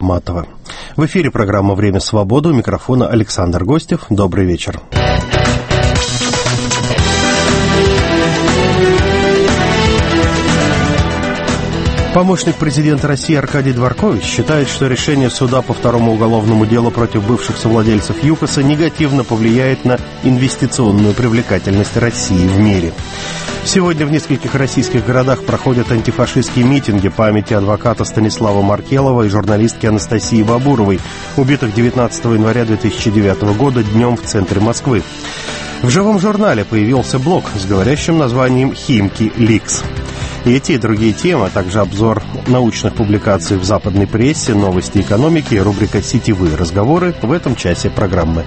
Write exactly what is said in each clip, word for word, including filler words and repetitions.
Ахматова. В эфире программа «Время свободы». У микрофона Александр Гостев. Добрый вечер. Помощник президента России Аркадий Дворкович считает, что решение суда по второму уголовному делу против бывших совладельцев ЮКОСа негативно повлияет на инвестиционную привлекательность России в мире. Сегодня в нескольких российских городах проходят антифашистские митинги памяти адвоката Станислава Маркелова и журналистки Анастасии Бабуровой, убитых девятнадцатого января две тысячи девятого года днем в центре Москвы. В «Живом журнале» появился блог с говорящим названием «Химки Ликс». И эти и другие темы, а также обзор научных публикаций в западной прессе, новости экономики и рубрика «Сетевые разговоры» в этом часе программы.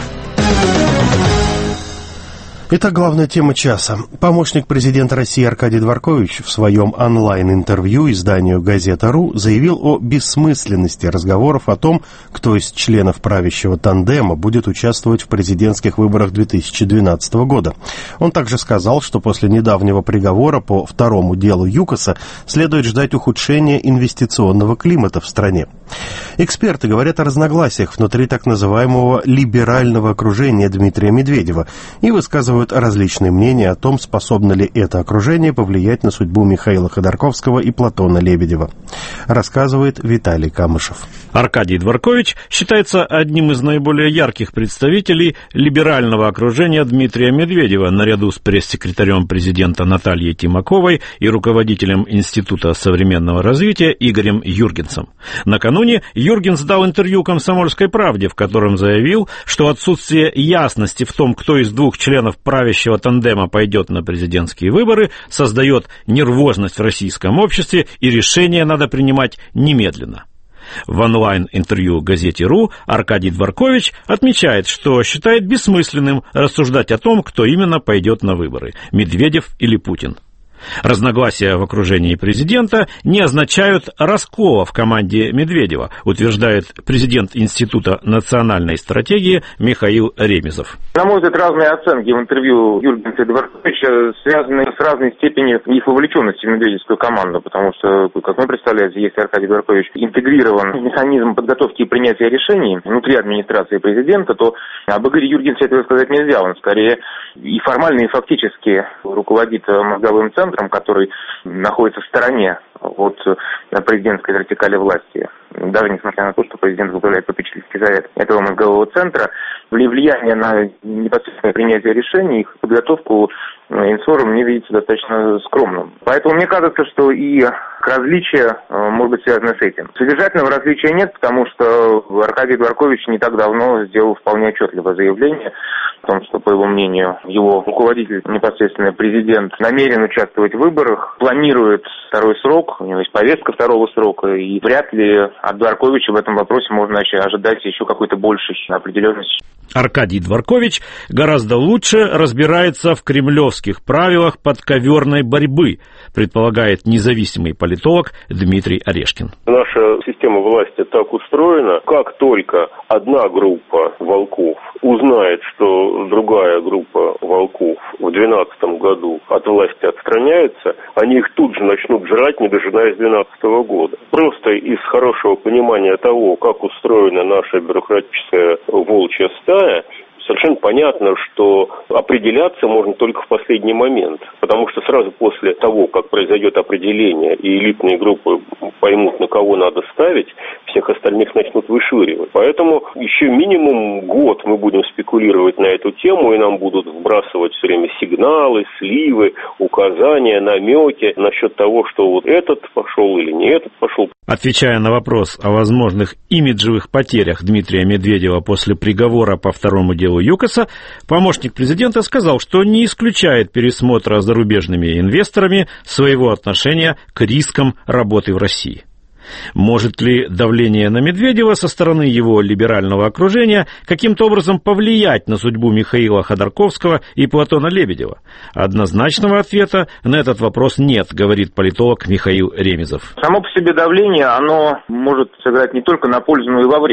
Итак, главная тема часа. Помощник президента России Аркадий Дворкович в своем онлайн-интервью изданию «Газета.ру» заявил о бессмысленности разговоров о том, кто из членов правящего тандема будет участвовать в президентских выборах две тысячи двенадцатого года. Он также сказал, что после недавнего приговора по второму делу ЮКОСа следует ждать ухудшения инвестиционного климата в стране. Эксперты говорят о разногласиях внутри так называемого либерального окружения Дмитрия Медведева и высказывают различные мнения о том, способно ли это окружение повлиять на судьбу Михаила Ходорковского и Платона Лебедева. Рассказывает Виталий Камышев. Аркадий Дворкович считается одним из наиболее ярких представителей либерального окружения Дмитрия Медведева наряду с пресс-секретарем президента Натальей Тимаковой и руководителем Института современного развития Игорем Юргенсом. Накануне Юргенс дал интервью «Комсомольской правде», в котором заявил, что отсутствие ясности в том, кто из двух членов правящего тандема пойдет на президентские выборы, создает нервозность в российском обществе, и решение надо принимать немедленно. В онлайн-интервью «Газете.ру» Аркадий Дворкович отмечает, что считает бессмысленным рассуждать о том, кто именно пойдет на выборы – Медведев или Путин. Разногласия в окружении президента не означают раскола в команде Медведева, утверждает президент Института национальной стратегии Михаил Ремезов. На мой взгляд, разные оценки в интервью Юргенса и Дворковича связаны с разной степенью их вовлеченности в медведевскую команду, потому что, как мне представляется, если Аркадий Дворкович интегрирован в механизм подготовки и принятия решений внутри администрации президента, то об Игоре Юргенсе этого сказать нельзя. Он скорее и формально, и фактически руководит мозговым центром, который находится в стороне от президентской вертикали власти. Даже несмотря на то, что президент возглавляет попечительский совет этого мозгового центра, влияние на непосредственное принятие решений, их подготовку инсором мне видится достаточно скромным. Поэтому мне кажется, что и различия может быть связаны с этим. Содержательного различия нет, потому что Аркадий Дворкович не так давно сделал вполне отчетливое заявление о том, что, по его мнению, его руководитель, непосредственно президент, намерен участвовать в выборах, планирует второй срок, у него есть повестка второго срока, и вряд ли от Дворковича в этом вопросе можно ожидать еще какой-то большей определенности. Аркадий Дворкович гораздо лучше разбирается в кремлевских правилах подковерной борьбы, предполагает независимый политолог Дмитрий Орешкин. Наша система власти так устроена, как только одна группа волков узнает, что другая группа волков в две тысячи двенадцатом году от власти отстраняется, они их тут же начнут жрать, не дожидаясь две тысячи двенадцатого года. Просто из хорошего понимания того, как устроена наша бюрократическая волчья стая, совершенно понятно, что определяться можно только в последний момент, потому что сразу после того, как произойдет определение и элитные группы поймут, на кого надо ставить, всех остальных начнут вышвыривать. Поэтому еще минимум год мы будем спекулировать на эту тему, и нам будут вбрасывать все время сигналы, сливы, указания, намеки насчет того, что вот этот пошел или не этот пошел. Отвечая на вопрос о возможных имиджевых потерях Дмитрия Медведева после приговора по второму делу ЮКОСа, помощник президента сказал, что не исключает пересмотра зарубежными инвесторами своего отношения к рискам работы в России. Может ли давление на Медведева со стороны его либерального окружения каким-то образом повлиять на судьбу Михаила Ходорковского и Платона Лебедева? Однозначного ответа на этот вопрос нет, говорит политолог Михаил Ремезов. Само по себе давление, оно может сыграть не только на пользу, но и во вред.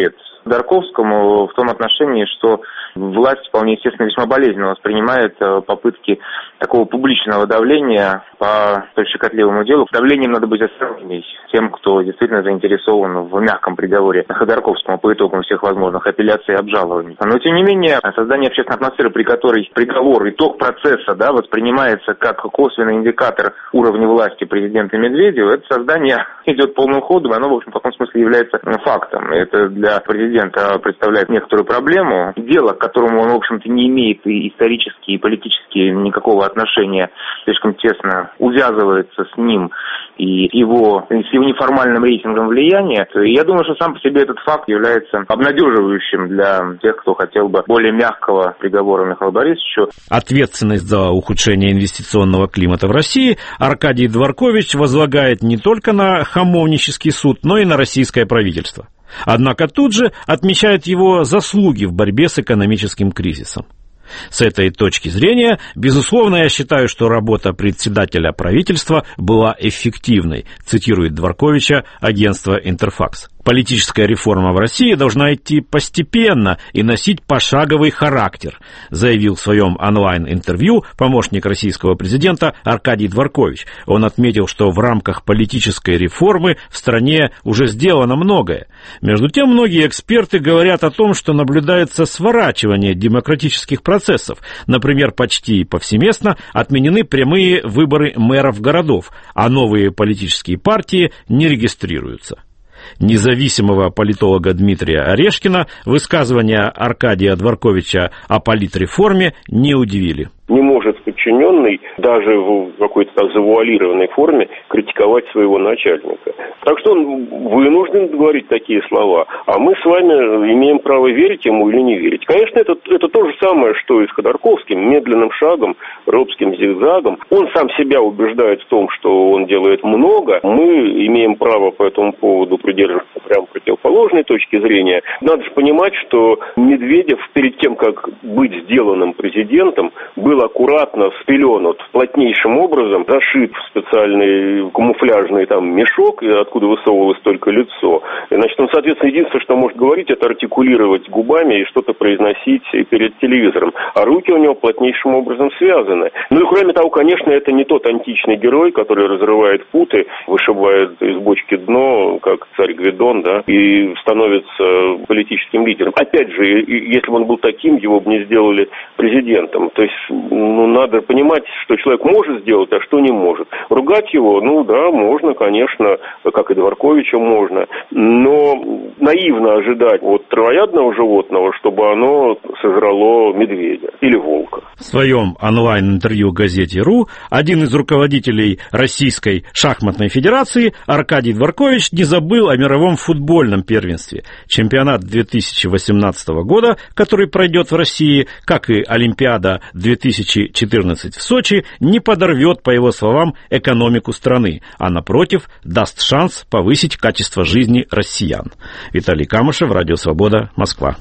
Ходорковскому в том отношении, что власть вполне естественно весьма болезненно воспринимает попытки такого публичного давления по столь щекотливому делу. Давлением надо быть осторожней тем, кто действительно заинтересован в мягком приговоре Ходорковскому по итогам всех возможных апелляций и обжалований. Но, тем не менее, создание общественной атмосферы, при которой приговор, итог процесса, да, воспринимается как косвенный индикатор уровня власти президента Медведева, это создание идет полным ходом, и оно, в общем, в каком смысле является фактом. Это для президента представляет некоторую проблему. Дело, к которому он, в общем-то, не имеет и исторически, и политически никакого отношения, слишком тесно увязывается с ним и его, с его неформальным рейтингом влияния. И я думаю, что сам по себе этот факт является обнадеживающим для тех, кто хотел бы более мягкого приговора Михаилу Борисовичу. Ответственность за ухудшение инвестиционного климата в России Аркадий Дворкович возлагает не только на Хамовнический суд, но и на российское правительство. Однако тут же отмечает его заслуги в борьбе с экономическим кризисом. С этой точки зрения, безусловно, я считаю, что работа председателя правительства была эффективной, цитирует Дворковича агентство «Интерфакс». Политическая реформа в России должна идти постепенно и носить пошаговый характер, заявил в своем онлайн-интервью помощник российского президента Аркадий Дворкович. Он отметил, что в рамках политической реформы в стране уже сделано многое. Между тем, многие эксперты говорят о том, что наблюдается сворачивание демократических процессов. Например, почти повсеместно отменены прямые выборы мэров городов, а новые политические партии не регистрируются. Независимого политолога Дмитрия Орешкина высказывания Аркадия Дворковича о политреформе не удивили. Не может подчиненный даже в какой-то так завуалированной форме критиковать своего начальника. Так что он вынужден говорить такие слова, а мы с вами имеем право верить ему или не верить. Конечно, это, это то же самое, что и с Ходорковским, медленным шагом, робским зигзагом. Он сам себя убеждает в том, что он делает много. Мы имеем право по этому поводу придерживаться прямо противоположной точки зрения. Надо же понимать, что Медведев перед тем, как быть сделанным президентом, был аккуратно спеленут плотнейшим образом, зашит в специальный камуфляжный там мешок, откуда высовывалось только лицо. Значит, он, соответственно, единственное, что может говорить, это артикулировать губами и что-то произносить перед телевизором. А руки у него плотнейшим образом связаны. Ну и кроме того, конечно, это не тот античный герой, который разрывает путы, вышибает из бочки дно, как царь Гвидон, да, и становится политическим лидером. Опять же, если бы он был таким, его бы не сделали президентом. То есть, ну, надо понимать, что человек может сделать, а что не может. Ругать его, ну да, можно, конечно, как и Дворковича можно, но наивно ожидать от травоядного животного, чтобы оно сожрало медведя или волка. В своем онлайн-интервью газете «Ру» один из руководителей Российской шахматной федерации Аркадий Дворкович не забыл о мировом футбольном первенстве. Чемпионат две тысячи восемнадцатого года, который пройдет в России, как и Олимпиада две тысячи четырнадцать в Сочи, не подорвет, по его словам, экономику страны, а, напротив, даст шанс повысить качество жизни россиян. Виталий Камышев, Радио Свобода, Москва.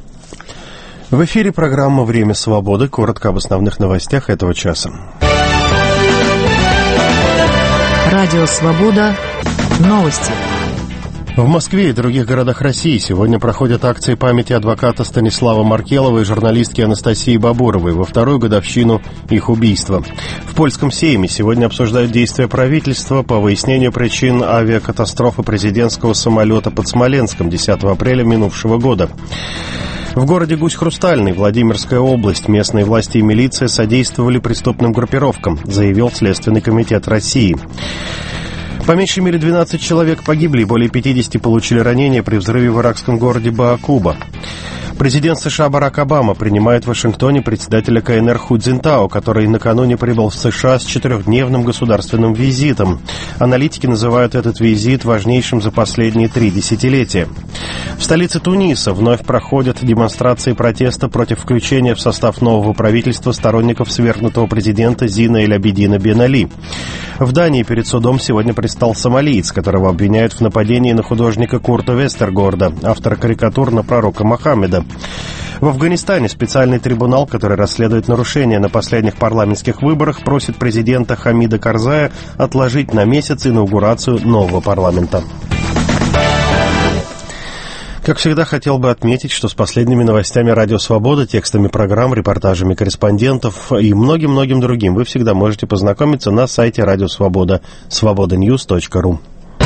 В эфире программа «Время свободы». Коротко об основных новостях этого часа. Радио Свобода. Новости. В Москве и других городах России сегодня проходят акции памяти адвоката Станислава Маркелова и журналистки Анастасии Бабуровой во вторую годовщину их убийства. В Польском Сейме сегодня обсуждают действия правительства по выяснению причин авиакатастрофы президентского самолета под Смоленском десятого апреля минувшего года. В городе Гусь-Хрустальный, Владимирская область, местные власти и милиция содействовали преступным группировкам, заявил Следственный комитет России. По меньшей мере двенадцать человек погибли и более пятидесяти получили ранения при взрыве в иракском городе Баакуба. Президент США Барак Обама принимает в Вашингтоне председателя КНР Ху Цзиньтао, который накануне прибыл в США с четырехдневным государственным визитом. Аналитики называют этот визит важнейшим за последние три десятилетия. В столице Туниса вновь проходят демонстрации протеста против включения в состав нового правительства сторонников свергнутого президента Зина Эль-Абидина Бен Али. В Дании перед судом сегодня предстал сомалиец, которого обвиняют в нападении на художника Курта Вестергорда, автора карикатур на пророка Мохаммеда. В Афганистане специальный трибунал, который расследует нарушения на последних парламентских выборах, просит президента Хамида Карзая отложить на месяц инаугурацию нового парламента. Как всегда, хотел бы отметить, что с последними новостями «Радио Свобода», текстами программ, репортажами корреспондентов и многим-многим другим вы всегда можете познакомиться на сайте «Радио Свобода» свобода ньюс точка ру.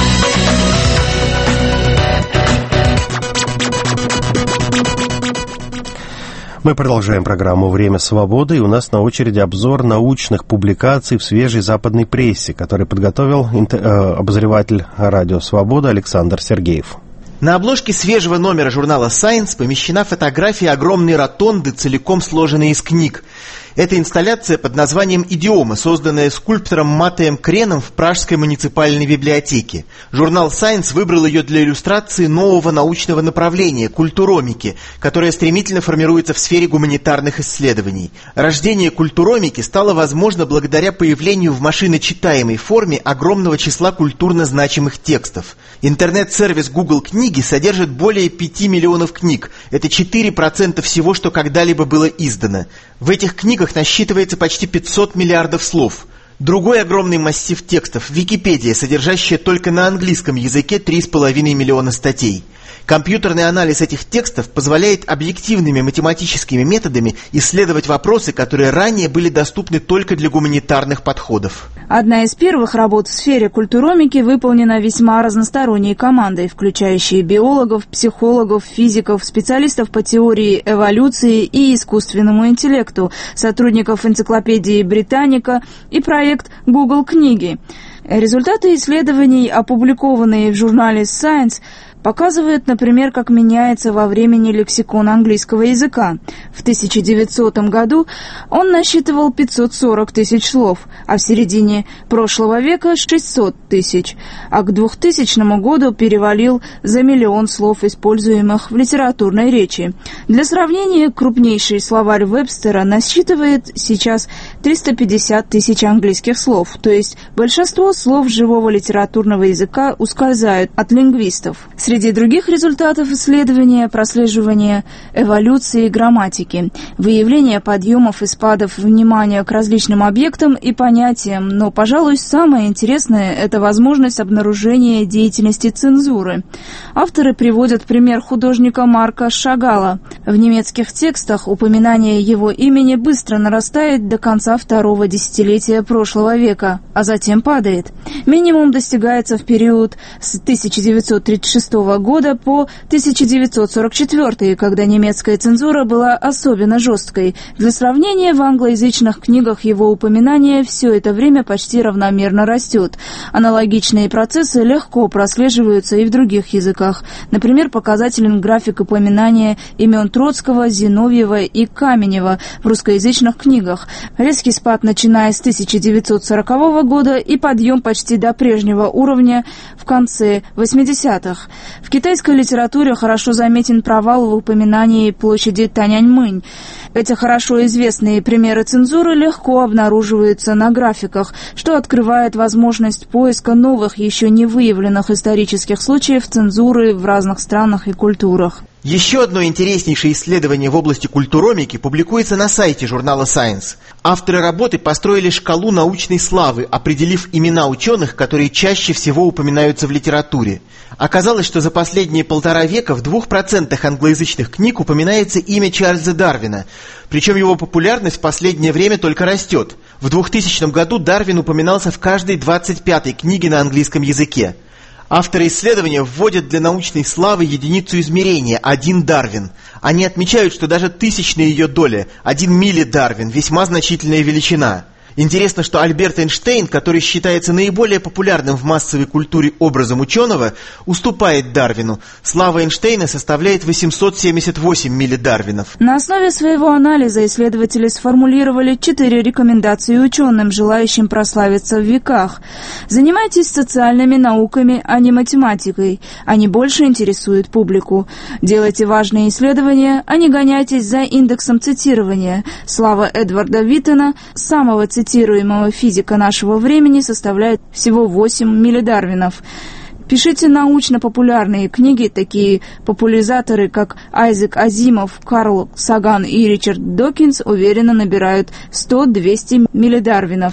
Мы продолжаем программу «Время свободы», и у нас на очереди обзор научных публикаций в свежей западной прессе, который подготовил э, обозреватель «Радио Свобода» Александр Сергеев. На обложке свежего номера журнала Science помещена фотография огромной ротонды, целиком сложенной из книг. Это инсталляция под названием «Идиома», созданная скульптором Матеем Креном в Пражской муниципальной библиотеке. Журнал Science выбрал ее для иллюстрации нового научного направления – культуромики, которое стремительно формируется в сфере гуманитарных исследований. Рождение культуромики стало возможно благодаря появлению в машиночитаемой форме огромного числа культурно значимых текстов. Интернет-сервис Google Книги содержит более пяти миллионов книг. Это четыре процента всего, что когда-либо было издано. В этих книгах насчитывается почти пятьсот миллиардов слов. Другой огромный массив текстов – Википедия, содержащая только на английском языке три с половиной миллиона статей. Компьютерный анализ этих текстов позволяет объективными математическими методами исследовать вопросы, которые ранее были доступны только для гуманитарных подходов. Одна из первых работ в сфере культуромики выполнена весьма разносторонней командой, включающей биологов, психологов, физиков, специалистов по теории эволюции и искусственному интеллекту, сотрудников энциклопедии «Британика» и проект Google Книги. Результаты исследований, опубликованные в журнале Science, показывает, например, как меняется во времени лексикон английского языка. В тысяча девятисотом году он насчитывал пятьсот сорок тысяч слов, а в середине прошлого века шестьсот тысяч, а к двухтысячному году перевалил за миллион слов, используемых в литературной речи. Для сравнения, крупнейший словарь Вебстера насчитывает сейчас триста пятьдесят тысяч английских слов, то есть большинство слов живого литературного языка ускользают от лингвистов. Среди других результатов исследования прослеживание эволюции грамматики, выявление подъемов и спадов внимания к различным объектам и понятиям, но, пожалуй, самое интересное – это возможность обнаружения деятельности цензуры. Авторы приводят пример художника Марка Шагала. В немецких текстах упоминание его имени быстро нарастает до конца второго десятилетия прошлого века, а затем падает. Минимум достигается в период с тысяча девятьсот тридцать шестого года по тысяча девятьсот сорок четвёртый, когда немецкая цензура была особенно жесткой. Для сравнения, в англоязычных книгах его упоминание все это время почти равномерно растет. Аналогичные процессы легко прослеживаются и в других языках. Например, показателен график упоминания имен Троцкого, Зиновьева и Каменева в русскоязычных книгах. Резкий спад, начиная с тысяча девятьсот сорокового года, и подъем почти до прежнего уровня в конце восьмидесятых. В китайской литературе хорошо заметен провал в упоминании площади Таньаньмэнь. Эти хорошо известные примеры цензуры легко обнаруживаются на графиках, что открывает возможность поиска новых, еще не выявленных исторических случаев цензуры в разных странах и культурах. Еще одно интереснейшее исследование в области культуромики публикуется на сайте журнала Science. Авторы работы построили шкалу научной славы, определив имена ученых, которые чаще всего упоминаются в литературе. Оказалось, что за последние полтора века в двух процентах англоязычных книг упоминается имя Чарльза Дарвина, причем его популярность в последнее время только растет. В двухтысячном году Дарвин упоминался в каждой двадцать пятой книге на английском языке. Авторы исследования вводят для научной славы единицу измерения – один Дарвин. Они отмечают, что даже тысячная ее доля – один милли-Дарвин – весьма значительная величина. Интересно, что Альберт Эйнштейн, который считается наиболее популярным в массовой культуре образом ученого, уступает Дарвину. Слава Эйнштейна составляет восемьсот семьдесят восемь милли-дарвинов. На основе своего анализа исследователи сформулировали четыре рекомендации ученым, желающим прославиться в веках. Занимайтесь социальными науками, а не математикой. Они больше интересуют публику. Делайте важные исследования, а не гоняйтесь за индексом цитирования. Слава Эдварда Виттона, самого цитирования, цитируемого физика нашего времени, составляет всего восемь милли-дарвинов. Пишите научно-популярные книги, такие популяризаторы, как Айзек Азимов, Карл Саган и Ричард Докинс, уверенно набирают сто-двести милли-дарвинов.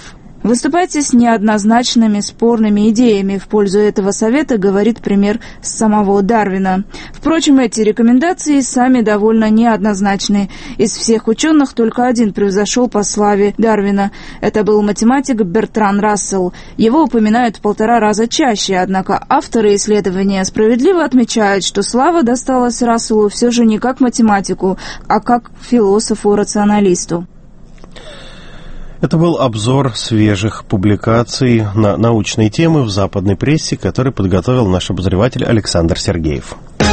Выступайте с неоднозначными спорными идеями. В пользу этого совета говорит пример самого Дарвина. Впрочем, эти рекомендации сами довольно неоднозначны. Из всех ученых только один превзошел по славе Дарвина. Это был математик Бертран Рассел. Его упоминают в полтора раза чаще, однако авторы исследования справедливо отмечают, что слава досталась Расселу все же не как математику, а как философу-рационалисту. Это был обзор свежих публикаций на научные темы в западной прессе, который подготовил наш обозреватель Александр Сергеев.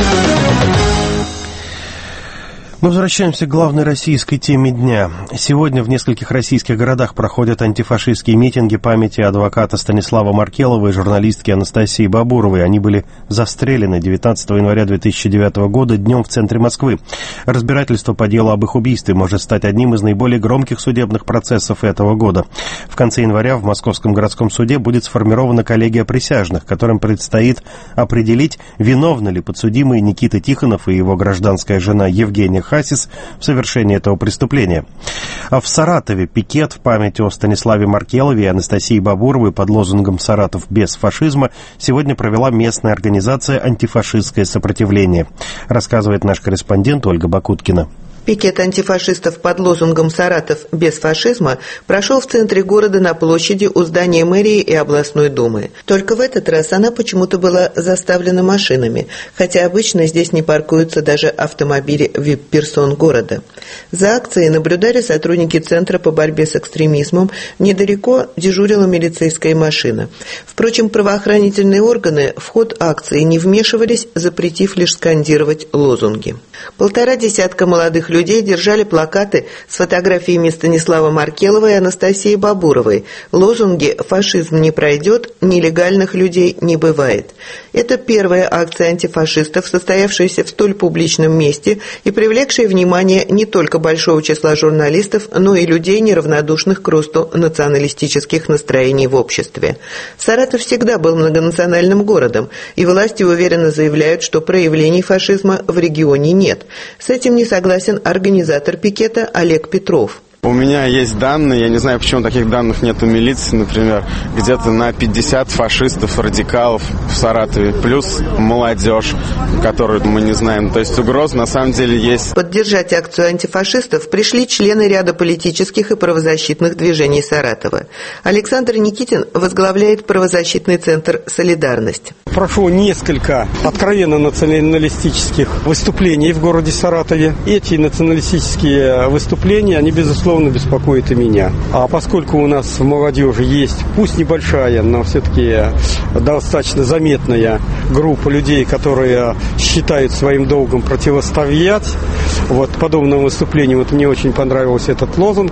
Мы возвращаемся к главной российской теме дня. Сегодня в нескольких российских городах проходят антифашистские митинги памяти адвоката Станислава Маркелова и журналистки Анастасии Бабуровой. Они были застрелены девятнадцатого января две тысячи девятого года днем в центре Москвы. Разбирательство по делу об их убийстве может стать одним из наиболее громких судебных процессов этого года. В конце января в Московском городском суде будет сформирована коллегия присяжных, которым предстоит определить, виновны ли подсудимые Никита Тихонов и его гражданская жена Евгения Хасис в совершении этого преступления. А в Саратове пикет в память о Станиславе Маркелове и Анастасии Бабуровой под лозунгом «Саратов без фашизма» сегодня провела местная организация «Антифашистское сопротивление», рассказывает наш корреспондент Ольга Бакуткина. Пикет антифашистов под лозунгом «Саратов без фашизма» прошел в центре города на площади у здания мэрии и областной думы. Только в этот раз она почему-то была заставлена машинами, хотя обычно здесь не паркуются даже автомобили вип-персон города. За акцией наблюдали сотрудники Центра по борьбе с экстремизмом, недалеко дежурила милицейская машина. Впрочем, правоохранительные органы в ход акции не вмешивались, запретив лишь скандировать лозунги. Полтора десятка молодых людей людей держали плакаты с фотографиями Станислава Маркелова и Анастасии Бабуровой. Лозунги «Фашизм не пройдет», «Нелегальных людей не бывает». Это первая акция антифашистов, состоявшаяся в столь публичном месте и привлекшая внимание не только большого числа журналистов, но и людей, неравнодушных к росту националистических настроений в обществе. Саратов всегда был многонациональным городом, и власти уверенно заявляют, что проявлений фашизма в регионе нет. С этим не согласен организатор пикета Олег Петров. У меня есть данные, я не знаю, почему таких данных нет у милиции, например, где-то на пятьдесят фашистов, радикалов в Саратове, плюс молодежь, которую мы не знаем. То есть угроз на самом деле есть. Поддержать акцию антифашистов пришли члены ряда политических и правозащитных движений Саратова. Александр Никитин возглавляет правозащитный центр «Солидарность». Прошло несколько откровенно националистических выступлений в городе Саратове. Эти националистические выступления, они, безусловно, беспокоит и меня. А поскольку у нас в молодежи есть, пусть небольшая, но все-таки достаточно заметная группа людей, которые считают своим долгом противостоять вот подобному выступлению, вот мне очень понравился этот лозунг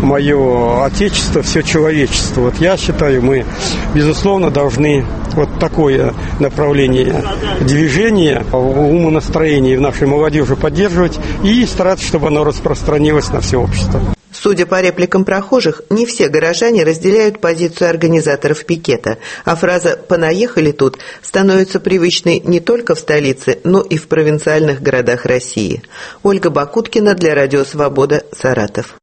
«Мое Отечество, все человечество». Вот я считаю, мы, безусловно, должны вот такое направление движения, умонастроения в нашей молодежи поддерживать и стараться, чтобы оно распространилось на все общество. Судя по репликам прохожих, не все горожане разделяют позицию организаторов пикета, а фраза «понаехали тут» становится привычной не только в столице, но и в провинциальных городах России. Ольга Бакуткина для Радио Свобода, Саратов.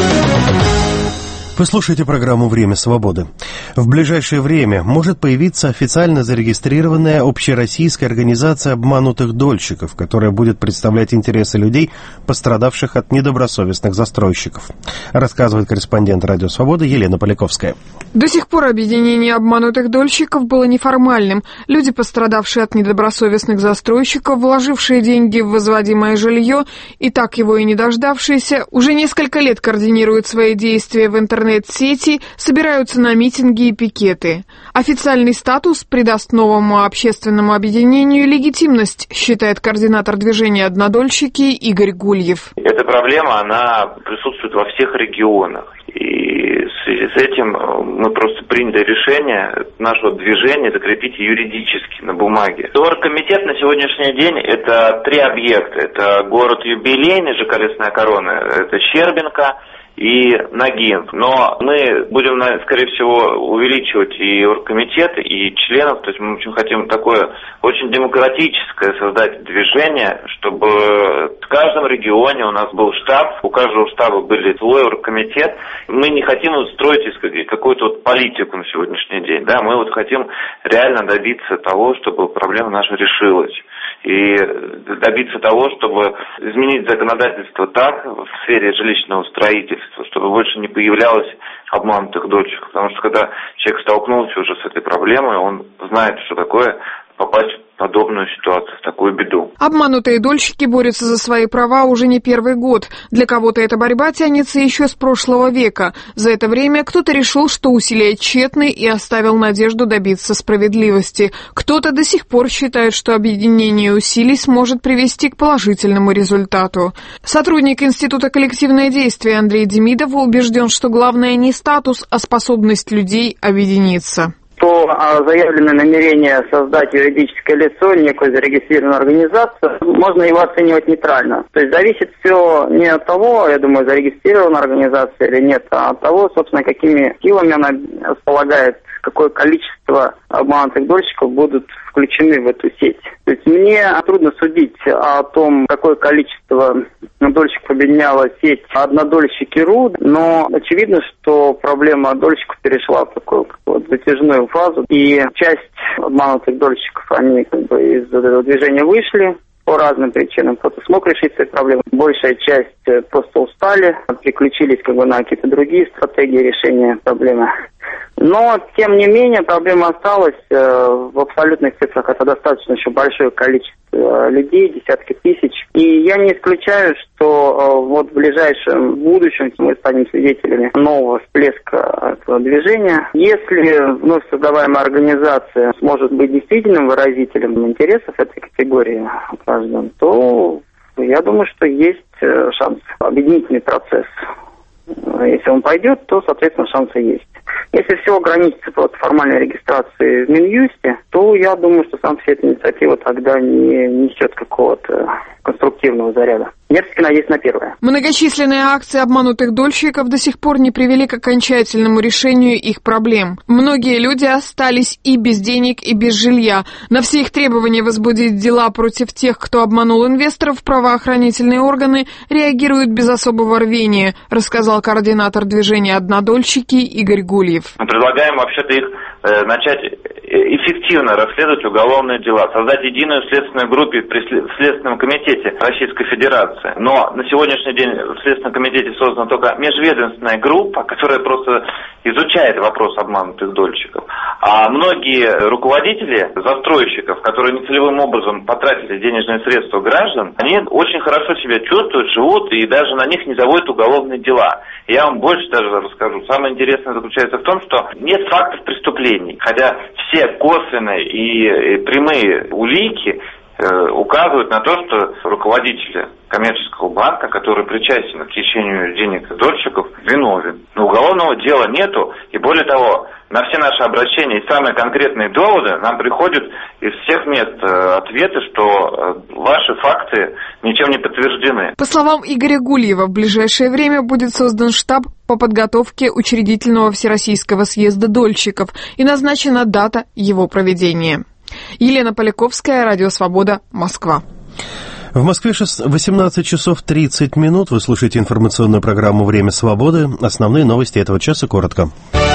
Вы слушаете программу «Время свободы». В ближайшее время может появиться официально зарегистрированная общероссийская организация обманутых дольщиков, которая будет представлять интересы людей, пострадавших от недобросовестных застройщиков. Рассказывает корреспондент «Радио Свобода» Елена Поляковская. До сих пор объединение обманутых дольщиков было неформальным. Люди, пострадавшие от недобросовестных застройщиков, вложившие деньги в возводимое жилье и так его и не дождавшиеся, уже несколько лет координируют свои действия в интернете, сети, собираются на митинги и пикеты. Официальный статус придаст новому общественному объединению легитимность, считает координатор движения «Однодольщики» Игорь Гульев. Эта проблема, она присутствует во всех регионах. И в связи с этим мы просто приняли решение нашего движения закрепить юридически на бумаге. Оргкомитет на сегодняшний день – это три объекта. Это город Юбилейный, же Колесная Корона, это Щербинка и Нагин. Но мы будем, скорее всего, увеличивать и оргкомитет, и членов. То есть мы очень хотим такое очень демократическое создать движение, чтобы В каждом регионе у нас был штаб, у каждого штаба были свой оргкомитет. Мы не хотим строить какую-то вот политику на сегодняшний день, да, мы вот хотим реально добиться того, чтобы проблема наша решилась. И добиться того, чтобы изменить законодательство так в сфере жилищного строительства, чтобы больше не появлялось обманутых дольщиков. Потому что когда человек столкнулся уже с этой проблемой, он знает, что такое попасть в подобную ситуацию, в такую беду. Обманутые дольщики борются за свои права уже не первый год. Для кого-то эта борьба тянется еще с прошлого века. За это время кто-то решил, что усилия тщетны, и оставил надежду добиться справедливости. Кто-то до сих пор считает, что объединение усилий сможет привести к положительному результату. Сотрудник Института коллективное действие Андрей Демидов убежден, что главное не статус, а способность людей объединиться. То заявленное намерение создать юридическое лицо, некую зарегистрированную организацию, можно его оценивать нейтрально. То есть зависит все не от того, я думаю, зарегистрирована организация или нет, а от того, собственно, какими силами она располагает, какое количество обманутых дольщиков будут включены в эту сеть. То есть мне трудно судить о том, какое количество дольщиков объединяла сеть «Однодольщики.ру», но очевидно, что проблема дольщиков перешла в такую вот затяжную фазу, и часть обманутых дольщиков, они как бы из этого движения вышли по разным причинам. Кто-то смог решить свои проблемы, большая часть просто устали, переключились как бы на какие-то другие стратегии решения проблемы. Но, тем не менее, проблема осталась. В абсолютных цифрах это достаточно еще большое количество людей, десятки тысяч. И я не исключаю, что вот в ближайшем будущем мы станем свидетелями нового всплеска этого движения. Если вновь создаваемая организация сможет быть действительным выразителем интересов этой категории граждан, то я думаю, что есть шанс. Объединительный процесс. Если он пойдет, то, соответственно, шансы есть. Если все ограничится просто формальной регистрацией в Минюсте, то я думаю, что сам вся эта инициатива тогда не несет какого-то конструктивного заряда. Я все-таки надеюсь на первое. Многочисленные акции обманутых дольщиков до сих пор не привели к окончательному решению их проблем. Многие люди остались и без денег, и без жилья. На все их требования возбудить дела против тех, кто обманул инвесторов, правоохранительные органы реагируют без особого рвения, рассказал координатор движения «Однодольщики» Игорь Гульев. Мы предлагаем вообще-то их э, начать эффективно расследовать уголовные дела, создать единую следственную группу при Следственном комитете Российской Федерации. Но на сегодняшний день в Следственном комитете создана только межведомственная группа, которая просто изучает вопрос обманутых дольщиков. А многие руководители застройщиков, которые нецелевым образом потратили денежные средства граждан, они очень хорошо себя чувствуют, живут, и даже на них не заводят уголовные дела. Я вам больше даже расскажу. Самое интересное заключается в том, что нет фактов преступлений, хотя все косвенные и прямые улики э, указывают на то, что руководители коммерческого банка, который причастен к хищению денег дольщиков, виновен. Но уголовного дела нету, и более того, на все наши обращения и самые конкретные доводы нам приходят из всех мест э, ответы, что э, ваши факты ничем не подтверждены. По словам Игоря Гульева, в ближайшее время будет создан штаб по подготовке учредительного Всероссийского съезда дольщиков и назначена дата его проведения. Елена Поляковская, Радио Свобода, Москва. В Москве восемнадцать часов тридцать минут. Вы слушаете информационную программу «Время свободы». Основные новости этого часа коротко.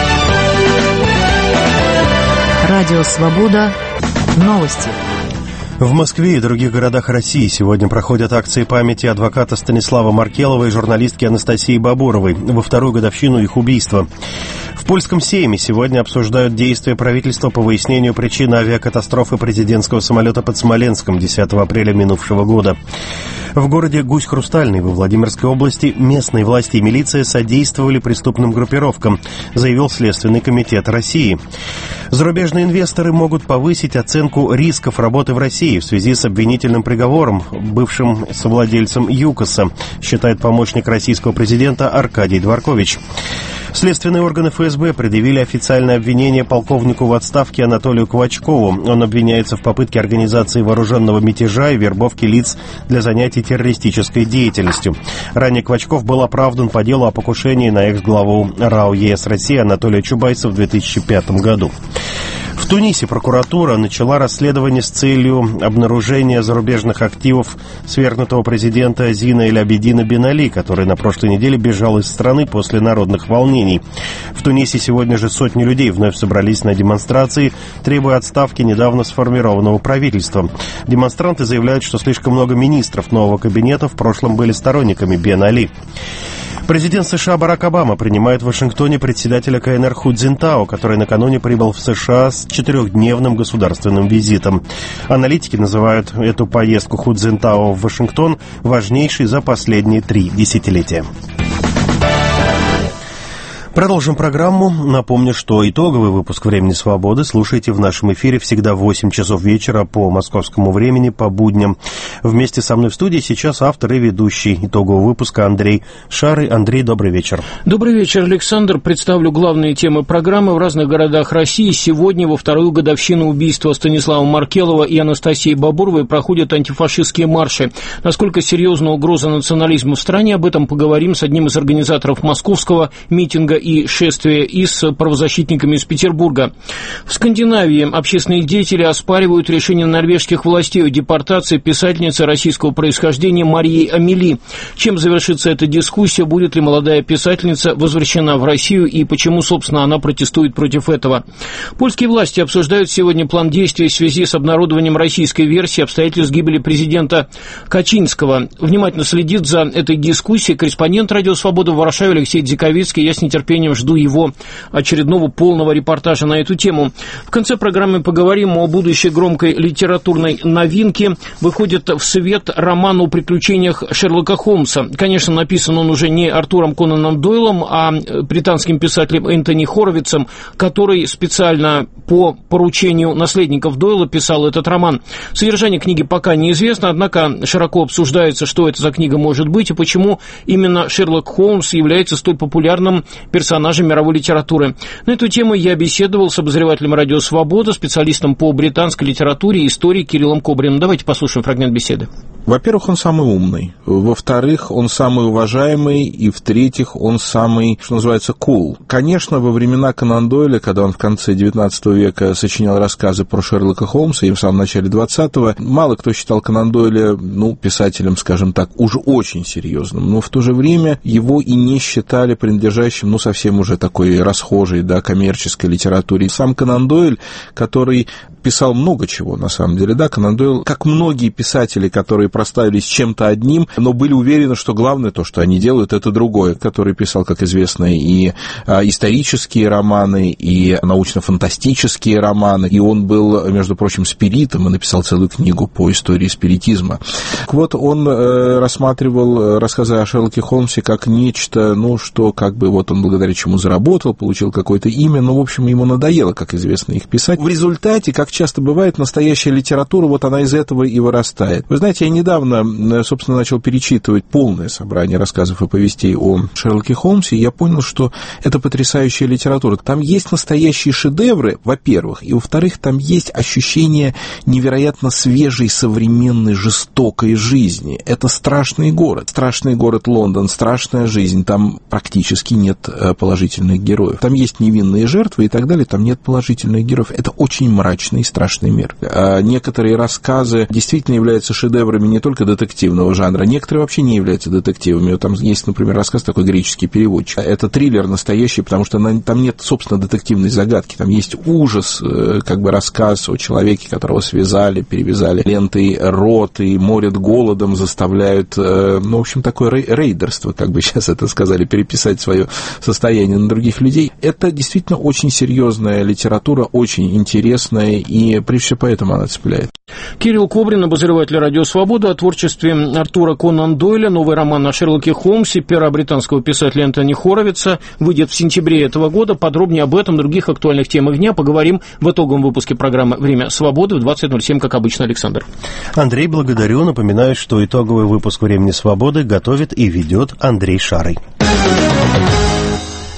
Радио Свобода. Новости. В Москве и других городах России сегодня проходят акции памяти адвоката Станислава Маркелова и журналистки Анастасии Бабуровой во вторую годовщину их убийства. В Польском Сейме сегодня обсуждают действия правительства по выяснению причины авиакатастрофы президентского самолета под Смоленском десятого апреля минувшего года. В городе Гусь-Хрустальный во Владимирской области местные власти и милиция содействовали преступным группировкам, заявил Следственный комитет России. Зарубежные инвесторы могут повысить оценку рисков работы в России в связи с обвинительным приговором бывшим совладельцем ЮКОСа, считает помощник российского президента Аркадий Дворкович. Следственные органы эф эс бэ предъявили официальное обвинение полковнику в отставке Анатолию Квачкову. Он обвиняется в попытке организации вооруженного мятежа и вербовки лиц для занятий террористической деятельностью. Ранее Квачков был оправдан по делу о покушении на экс-главу РАО ЕС России Анатолия Чубайса в две тысячи пятом году. В Тунисе прокуратура начала расследование с целью обнаружения зарубежных активов свергнутого президента Зина Эль-Абидина Бен Али, который на прошлой неделе бежал из страны после народных волнений. В Тунисе сегодня же сотни людей вновь собрались на демонстрации, требуя отставки недавно сформированного правительства. Демонстранты заявляют, что слишком много министров нового кабинета в прошлом были сторонниками Бен Али. Президент США Барак Обама принимает в Вашингтоне председателя ка эн эр Ху Цзинтао, который накануне прибыл в США с четырехдневным государственным визитом. Аналитики называют эту поездку Ху Цзинтао в Вашингтон важнейшей за последние три десятилетия. Продолжим программу. Напомню, что итоговый выпуск «Времени свободы» слушайте в нашем эфире всегда в восемь часов вечера по московскому времени, по будням. Вместе со мной в студии сейчас автор и ведущий итогового выпуска Андрей Шарый. Андрей, добрый вечер. Добрый вечер, Александр. Представлю главные темы программы. В разных городах России сегодня, во вторую годовщину убийства Станислава Маркелова и Анастасии Бабуровой, проходят антифашистские марши. Насколько серьезна угроза национализма в стране, об этом поговорим с одним из организаторов московского митинга и шествия и с правозащитниками из Петербурга. В Скандинавии общественные деятели оспаривают решение норвежских властей о депортации писательницы российского происхождения Марии Амели. Чем завершится эта дискуссия, будет ли молодая писательница возвращена в Россию и почему, собственно, она протестует против этого. Польские власти обсуждают сегодня план действий в связи с обнародованием российской версии обстоятельств гибели президента Качинского. Внимательно следит за этой дискуссией корреспондент «Радио Свобода» в Варшаве Алексей Дзиковицкий. Я с нетерпением жду его очередного полного репортажа на эту тему. В конце программы поговорим о будущей громкой литературной новинке. Выходит в свет роман о приключениях Шерлока Холмса. Конечно, написан он уже не Артуром Конаном Дойлом, а британским писателем Энтони Хоровицем, который специально по поручению наследников Дойла писал этот роман. Содержание книги пока неизвестно, однако широко обсуждается, что это за книга может быть и почему именно Шерлок Холмс является столь популярным персонажем мировой литературы. На эту тему я беседовал с обозревателем «Радио Свобода», специалистом по британской литературе и истории Кириллом Кобриным. Давайте послушаем фрагмент беседы. Во-первых, он самый умный. Во-вторых, он самый уважаемый. И в-третьих, он самый, что называется, cool. Конечно, во времена Конан Дойля, когда он в конце девятнадцатого века сочинял рассказы про Шерлока Холмса и в самом начале двадцатого, мало кто считал Конан Дойля, ну, писателем, скажем так, уже очень серьезным. Но в то же время его и не считали принадлежащим, ну, совсем уже такой расхожей, да, коммерческой литературе. Сам Конан Дойль, который писал много чего, на самом деле, да, Конан Дойль, как многие писатели, которые прославились чем-то одним, но были уверены, что главное то, что они делают, это другое, который писал, как известно, и а, исторические романы, и научно-фантастические романы, и он был, между прочим, спиритом и написал целую книгу по истории спиритизма. Так вот, он э, рассматривал рассказы о Шерлоке Холмсе как нечто, ну, что как бы вот он благодаря чему заработал, получил какое-то имя, но, в общем, ему надоело, как известно, их писать. В результате, как часто бывает, настоящая литература, вот она из этого и вырастает. Вы знаете, я недавно, собственно, начал перечитывать полное собрание рассказов и повестей о Шерлоке Холмсе, и я понял, что это потрясающая литература. Там есть настоящие шедевры, во-первых, и, во-вторых, там есть ощущение невероятно свежей, современной, жестокой жизни. Это страшный город. Страшный город Лондон, страшная жизнь. Там практически нет положительных героев. Там есть невинные жертвы и так далее, там нет положительных героев. Это очень мрачный и страшный мир. А некоторые рассказы действительно являются шедеврами не только детективного жанра, некоторые вообще не являются детективами. Там есть, например, рассказ такой «Греческий переводчик». Это триллер настоящий, потому что там нет, собственно, детективной загадки. Там есть ужас, как бы рассказ о человеке, которого связали, перевязали лентой рот и морят голодом, заставляют, ну, в общем, такое рейдерство, как бы сейчас это сказали, переписать свое состояние на других людей. Это действительно очень серьезная литература, очень интересная, и прежде всего поэтому она цепляет. Кирилл Кобрин, обозреватель «Радио Свобода», о творчестве Артура Конан Дойля. Новый роман о Шерлоке Холмсе пера британского писателя Энтони Хоровица выйдет в сентябре этого года. Подробнее об этом и других актуальных темах дня поговорим в итоговом выпуске программы «Время свободы» в двадцать ноль семь, как обычно, Александр. Андрей, благодарю. Напоминаю, что итоговый выпуск «Времени свободы» готовит и ведет Андрей Шарый.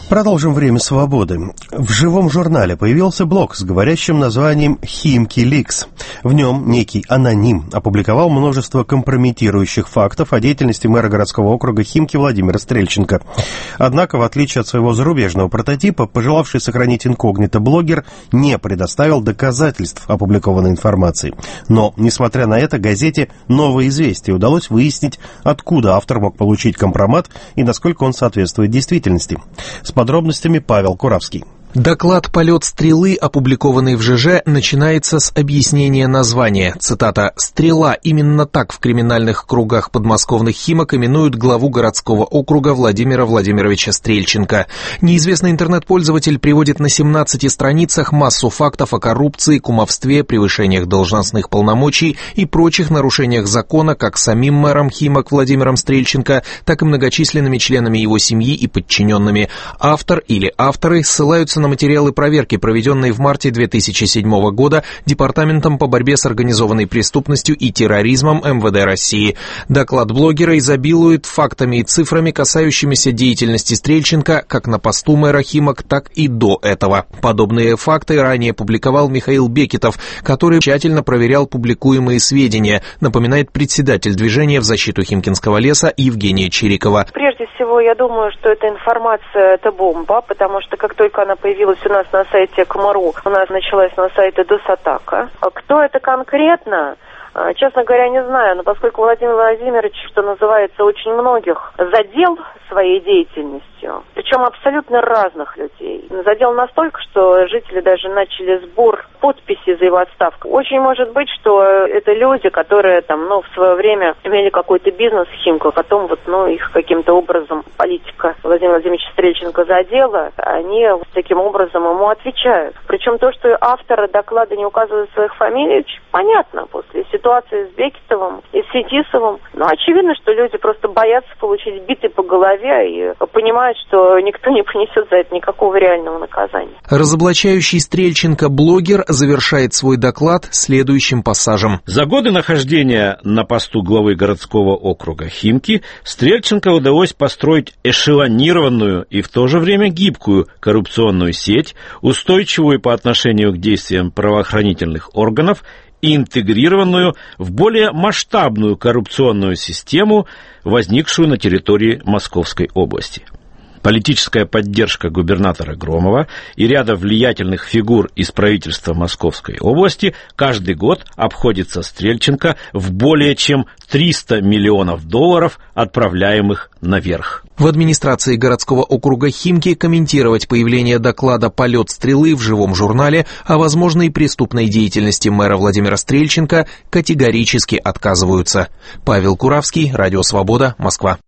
Продолжим «Время свободы». В «Живом журнале» появился блог с говорящим названием «Химки Ликс». В нем некий аноним опубликовал множество компрометирующих фактов о деятельности мэра городского округа Химки Владимира Стрельченко. Однако, в отличие от своего зарубежного прототипа, пожелавший сохранить инкогнито блогер не предоставил доказательств опубликованной информации. Но, несмотря на это, газете «Новое известие» удалось выяснить, откуда автор мог получить компромат и насколько он соответствует действительности. С подробностями Павел Куравский. Доклад «Полет стрелы», опубликованный в ЖЖ, начинается с объяснения названия. Цитата: «Стрела» — именно так в криминальных кругах подмосковных Химок именуют главу городского округа Владимира Владимировича Стрельченко. Неизвестный интернет-пользователь приводит на семнадцати страницах массу фактов о коррупции, кумовстве, превышениях должностных полномочий и прочих нарушениях закона как самим мэром Химок Владимиром Стрельченко, так и многочисленными членами его семьи и подчиненными. Автор или авторы ссылаются на материалы проверки, проведенные в марте две тысячи седьмого года Департаментом по борьбе с организованной преступностью и терроризмом эм вэ дэ России. Доклад блогера изобилует фактами и цифрами, касающимися деятельности Стрельченко как на посту мэра Химок, так и до этого. Подобные факты ранее публиковал Михаил Бекетов, который тщательно проверял публикуемые сведения, напоминает председатель движения в защиту Химкинского леса Евгения Чирикова. Прежде всего, я думаю, что эта информация – это бомба, потому что как только она появилась у нас на сайте КМРУ, у нас началась на сайте DOS-атака. Кто это конкретно? Честно говоря, не знаю, но поскольку Владимир Владимирович, что называется, очень многих задел своей деятельностью, причем абсолютно разных людей. Задел настолько, что жители даже начали сбор подписей за его отставку. Очень может быть, что это люди, которые там, ну, в свое время имели какой-то бизнес в Химках, потом вот, ну, их каким-то образом политика Владимира Владимировича Стрельченко задела, они вот таким образом ему отвечают. Причем то, что авторы доклада не указывают своих фамилий, понятно, после ситуации с Бекетовым и с Фетисовым. Но очевидно, что люди просто боятся получить биты по голове и понимают, что никто не понесет за это никакого реального наказания. Разоблачающий Стрельченко блогер завершает свой доклад следующим пассажем. За годы нахождения на посту главы городского округа Химки Стрельченко удалось построить эшелонированную и в то же время гибкую коррупционную сеть, устойчивую по отношению к действиям правоохранительных органов и интегрированную в более масштабную коррупционную систему, возникшую на территории Московской области. Политическая поддержка губернатора Громова и ряда влиятельных фигур из правительства Московской области каждый год обходится Стрельченко в более чем триста миллионов долларов, отправляемых наверх. В администрации городского округа Химки комментировать появление доклада «Полет стрелы» в «Живом журнале» о возможной преступной деятельности мэра Владимира Стрельченко категорически отказываются. Павел Куравский, Радио Свобода, Москва.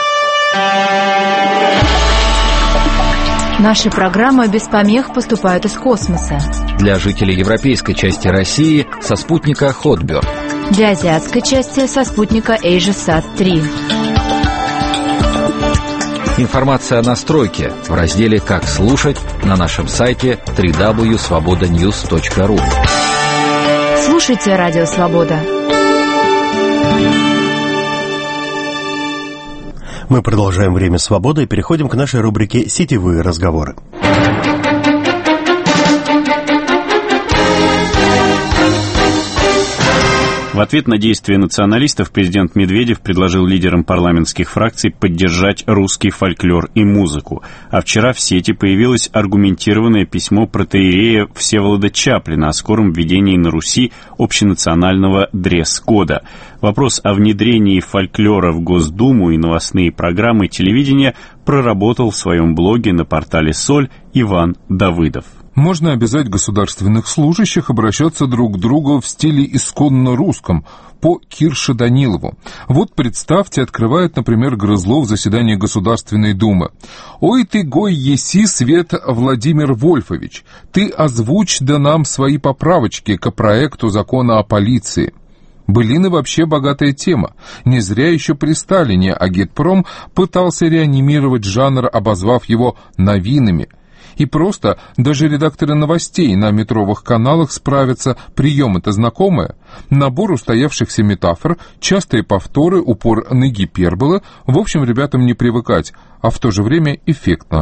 Наши программы без помех поступают из космоса. Для жителей европейской части России со спутника Хотберд. Для азиатской части со спутника AsiaSat три. Информация о настройке в разделе «Как слушать» на нашем сайте дабл ю дабл ю дабл ю точка свобода ньюс точка ру. Слушайте Радио Свобода. Мы продолжаем «Время свободы» и переходим к нашей рубрике «Сетевые разговоры». В ответ на действия националистов президент Медведев предложил лидерам парламентских фракций поддержать русский фольклор и музыку. А вчера в сети появилось аргументированное письмо протоиерея Всеволода Чаплина о скором введении на Руси общенационального дресс-кода. Вопрос о внедрении фольклора в Госдуму и новостные программы телевидения проработал в своем блоге на портале «Соль» Иван Давыдов. Можно обязать государственных служащих обращаться друг к другу в стиле исконно русском, по Кирше Данилову. Вот представьте, открывает, например, Грызлов заседание Государственной Думы. «Ой ты, гой еси, свет Владимир Вольфович, ты озвучь да нам свои поправочки к проекту закона о полиции». Былины вообще богатая тема. Не зря еще при Сталине агитпром пытался реанимировать жанр, обозвав его новинами. И просто даже редакторы новостей на метровых каналах справятся, приемы-то знакомые. Набор устоявшихся метафор, частые повторы, упор на гиперболы. В общем, ребятам не привыкать, а в то же время эффектно.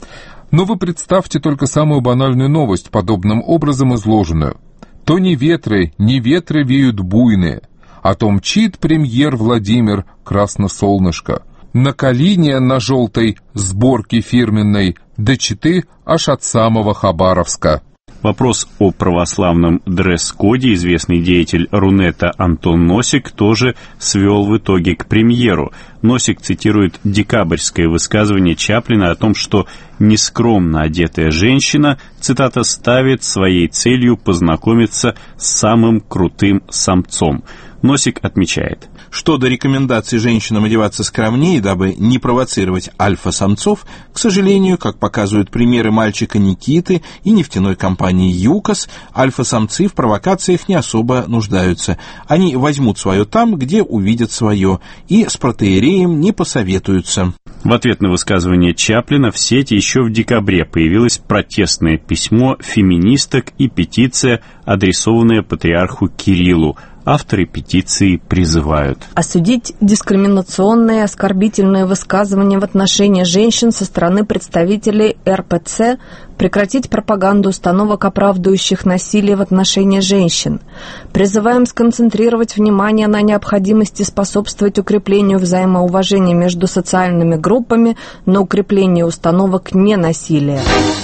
Но вы представьте только самую банальную новость, подобным образом изложенную. То не ветры, не ветры веют буйные, а то мчит премьер Владимир Красносолнышко. На Калине на желтой сборке фирменной, до Читы аж от самого Хабаровска. Вопрос о православном дресс-коде известный деятель Рунета Антон Носик тоже свел в итоге к премьеру. Носик цитирует декабрьское высказывание Чаплина о том, что нескромно одетая женщина, цитата, ставит своей целью познакомиться с самым крутым самцом. Носик отмечает: что до рекомендаций женщинам одеваться скромнее, дабы не провоцировать альфа-самцов, к сожалению, как показывают примеры мальчика Никиты и нефтяной компании ЮКОС, альфа-самцы в провокациях не особо нуждаются. Они возьмут свое там, где увидят свое, и с протоиереем не посоветуются. В ответ на высказывание Чаплина в сети еще в декабре появилось протестное письмо феминисток и петиция, адресованная патриарху Кириллу. Авторы петиции призывают осудить дискриминационные и оскорбительные высказывания в отношении женщин со стороны представителей эр пэ цэ, прекратить пропаганду установок, оправдывающих насилие в отношении женщин. Призываем сконцентрировать внимание на необходимости способствовать укреплению взаимоуважения между социальными группами, на укрепление установок ненасилия.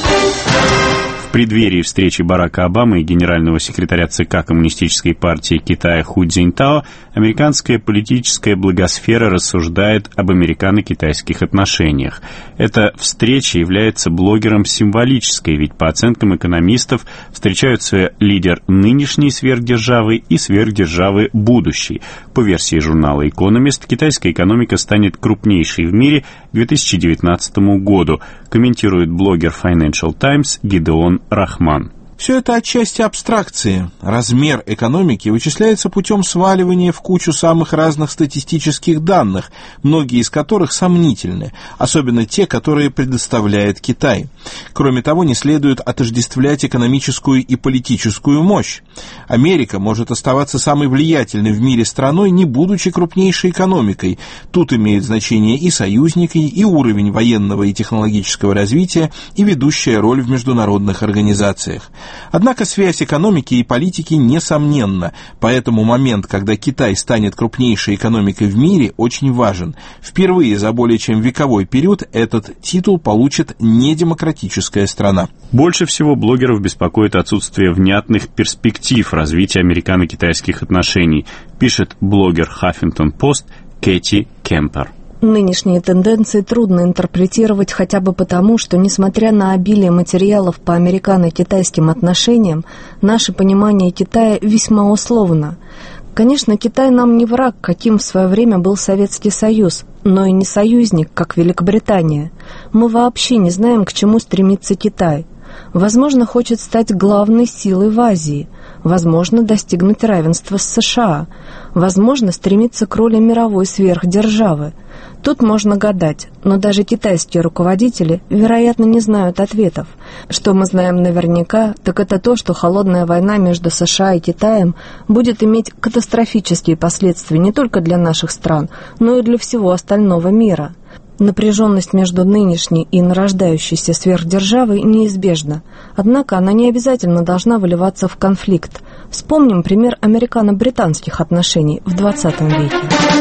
В преддверии встречи Барака Обамы и генерального секретаря ЦК Коммунистической партии Китая Ху Цзиньтао американская политическая благосфера рассуждает об американо-китайских отношениях. Эта встреча является блогером символической, ведь по оценкам экономистов встречаются лидер нынешней сверхдержавы и сверхдержавы будущей. По версии журнала Economist, китайская экономика станет крупнейшей в мире к две тысячи девятнадцатому году, комментирует блогер Financial Times Гидеон Рахман. Все это отчасти абстракции. Размер экономики вычисляется путем сваливания в кучу самых разных статистических данных, многие из которых сомнительны, особенно те, которые предоставляет Китай. Кроме того, не следует отождествлять экономическую и политическую мощь. Америка может оставаться самой влиятельной в мире страной, не будучи крупнейшей экономикой. Тут имеют значение и союзники, и уровень военного и технологического развития, и ведущая роль в международных организациях. Однако связь экономики и политики несомненна, поэтому момент, когда Китай станет крупнейшей экономикой в мире, очень важен. Впервые за более чем вековой период этот титул получит недемократическая страна. Больше всего блогеров беспокоит отсутствие внятных перспектив развития американо-китайских отношений, пишет блогер Huffington Post Кэти Кемпер. Нынешние тенденции трудно интерпретировать хотя бы потому, что, несмотря на обилие материалов по американо-китайским отношениям, наше понимание Китая весьма условно. Конечно, Китай нам не враг, каким в свое время был Советский Союз, но и не союзник, как Великобритания. Мы вообще не знаем, к чему стремится Китай. Возможно, хочет стать главной силой в Азии, возможно, достигнуть равенства с США, возможно, стремиться к роли мировой сверхдержавы. Тут можно гадать, но даже китайские руководители, вероятно, не знают ответов. Что мы знаем наверняка, так это то, что холодная война между США и Китаем будет иметь катастрофические последствия не только для наших стран, но и для всего остального мира. Напряженность между нынешней и нарождающейся сверхдержавой неизбежна, однако она не обязательно должна выливаться в конфликт. Вспомним пример американо-британских отношений в двадцатом веке.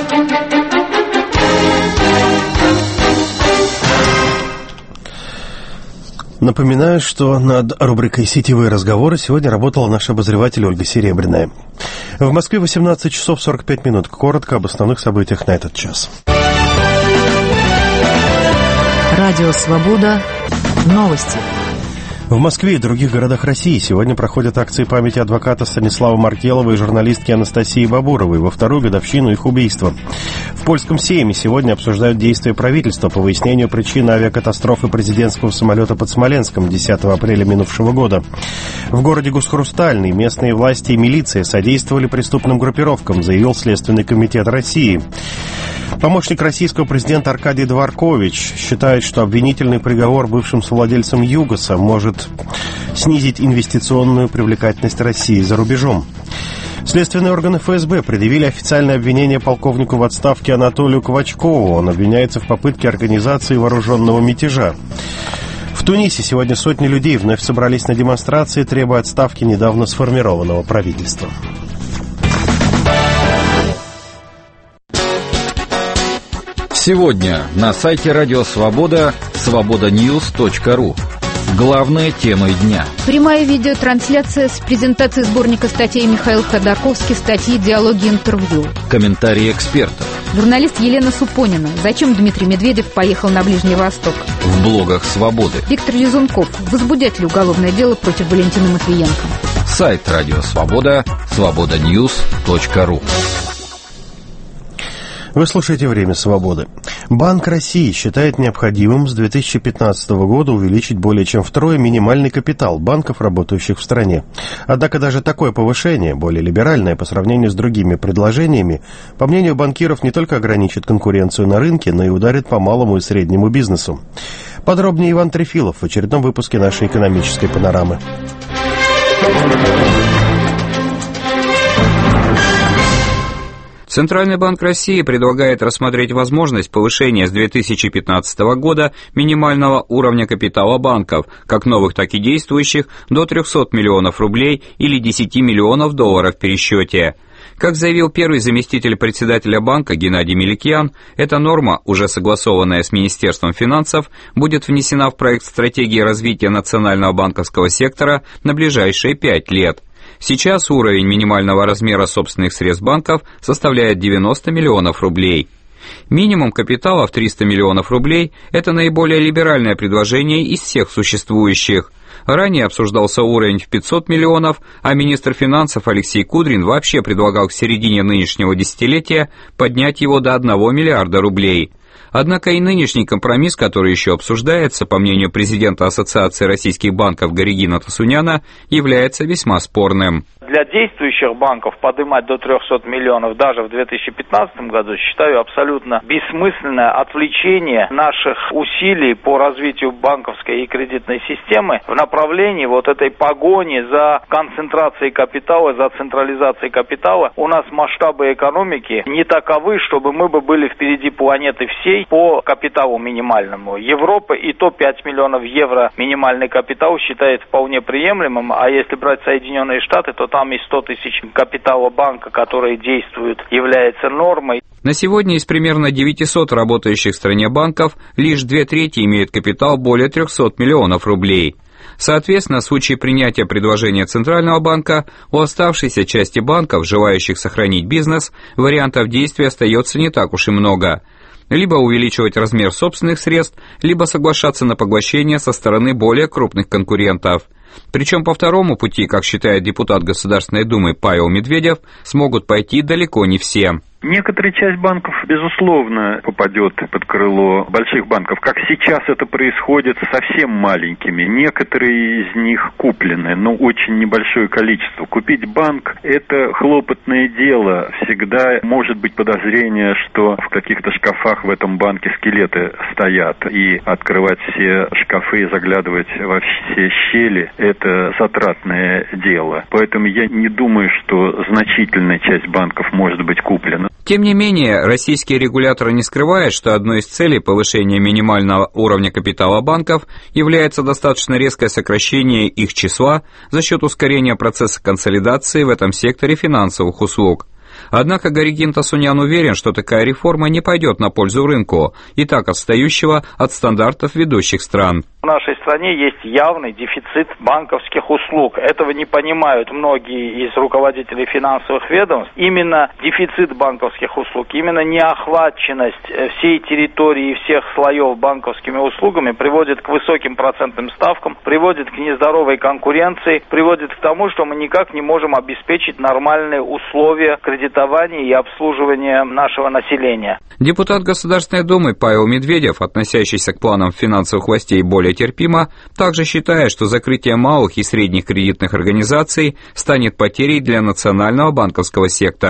Напоминаю, что над рубрикой «Сетевые разговоры» сегодня работала наш обозреватель Ольга Серебряная. В Москве восемнадцать часов сорок пять минут. Коротко об основных событиях на этот час. Радио «Свобода». Новости. В Москве и других городах России сегодня проходят акции памяти адвоката Станислава Маркелова и журналистки Анастасии Бабуровой во вторую годовщину их убийства. В польском Сейме сегодня обсуждают действия правительства по выяснению причин авиакатастрофы президентского самолета под Смоленском десятого апреля минувшего года. В городе Гус-Хрустальный местные власти и милиция содействовали преступным группировкам, заявил Следственный комитет России. Помощник российского президента Аркадий Дворкович считает, что обвинительный приговор бывшим совладельцам ЮГОСа может снизить инвестиционную привлекательность России за рубежом. Следственные органы эф эс бэ предъявили официальное обвинение полковнику в отставке Анатолию Ковачкову. Он обвиняется в попытке организации вооруженного мятежа. Тунисе сегодня сотни людей вновь собрались на демонстрации, требуя отставки недавно сформированного правительства. Сегодня на сайте Радио Свобода свобода ньюс точка ру. Главные темы дня. Прямая видеотрансляция с презентацией сборника статей Михаила Ходорковский, статьи «Диалоги, интервью». Комментарии экспертов. Журналист Елена Супонина. Зачем Дмитрий Медведев поехал на Ближний Восток? В блогах «Свободы». Виктор Резунков. Возбудять ли уголовное дело против Валентины Матвиенко? Сайт Радио Свобода свобода ньюс точка ру. Вы слушаете «Время свободы». Банк России считает необходимым с две тысячи пятнадцатого года увеличить более чем втрое минимальный капитал банков, работающих в стране. Однако даже такое повышение, более либеральное по сравнению с другими предложениями, по мнению банкиров, не только ограничит конкуренцию на рынке, но и ударит по малому и среднему бизнесу. Подробнее Иван Трефилов в очередном выпуске нашей экономической панорамы. Центральный банк России предлагает рассмотреть возможность повышения с две тысячи пятнадцатого года минимального уровня капитала банков, как новых, так и действующих, до трехсот миллионов рублей или десяти миллионов долларов в пересчете. Как заявил первый заместитель председателя банка Геннадий Меликьян, эта норма, уже согласованная с Министерством финансов, будет внесена в проект стратегии развития национального банковского сектора на ближайшие пять лет. Сейчас уровень минимального размера собственных средств банков составляет девяносто миллионов рублей. Минимум капитала в триста миллионов рублей – это наиболее либеральное предложение из всех существующих. Ранее обсуждался уровень в пятьсот миллионов, а министр финансов Алексей Кудрин вообще предлагал к середине нынешнего десятилетия поднять его до одного миллиарда рублей. Однако и нынешний компромисс, который еще обсуждается, по мнению президента Ассоциации российских банков Горегина Тасуняна, является весьма спорным. Для действующих банков поднимать до трехсот миллионов даже в две тысячи пятнадцатом году считаю абсолютно бессмысленное отвлечение наших усилий по развитию банковской и кредитной системы в направлении вот этой погони за концентрацией капитала, за централизацией капитала. У нас масштабы экономики не таковы, чтобы мы бы были впереди планеты всей по капиталу минимальному. Европа и то пять миллионов евро минимальный капитал считает вполне приемлемым, а если брать Соединенные Штаты, то там и сто тысяч капитала банка, которые действуют, является нормой. На сегодня из примерно девятисот работающих в стране банков лишь две трети имеют капитал более трехсот миллионов рублей. Соответственно, в случае принятия предложения Центрального банка, у оставшейся части банков, желающих сохранить бизнес, вариантов действий остается не так уж и много. Либо увеличивать размер собственных средств, либо соглашаться на поглощение со стороны более крупных конкурентов. Причем по второму пути, как считает депутат Государственной Думы Павел Медведев, смогут пойти далеко не все. Некоторая часть банков, безусловно, попадет под крыло больших банков, как сейчас это происходит с совсем маленькими. Некоторые из них куплены, но очень небольшое количество. Купить банк – это хлопотное дело. Всегда может быть подозрение, что в каких-то шкафах в этом банке скелеты стоят. И открывать все шкафы и заглядывать во все щели – это затратное дело. Поэтому я не думаю, что значительная часть банков может быть куплена. Тем не менее, российские регуляторы не скрывают, что одной из целей повышения минимального уровня капитала банков является достаточно резкое сокращение их числа за счет ускорения процесса консолидации в этом секторе финансовых услуг. Однако Горегин Тасунян уверен, что такая реформа не пойдет на пользу рынку, и так отстающего от стандартов ведущих стран. В нашей стране есть явный дефицит банковских услуг. Этого не понимают многие из руководителей финансовых ведомств. Именно дефицит банковских услуг, именно неохваченность всей территории и всех слоев банковскими услугами приводит к высоким процентным ставкам, приводит к нездоровой конкуренции, приводит к тому, что мы никак не можем обеспечить нормальные условия кредитования и обслуживания нашего населения. Депутат Государственной Думы Павел Медведев, относящийся к планам финансовых властей более терпимо, также считает, что закрытие малых и средних кредитных организаций станет потерей для национального банковского сектора.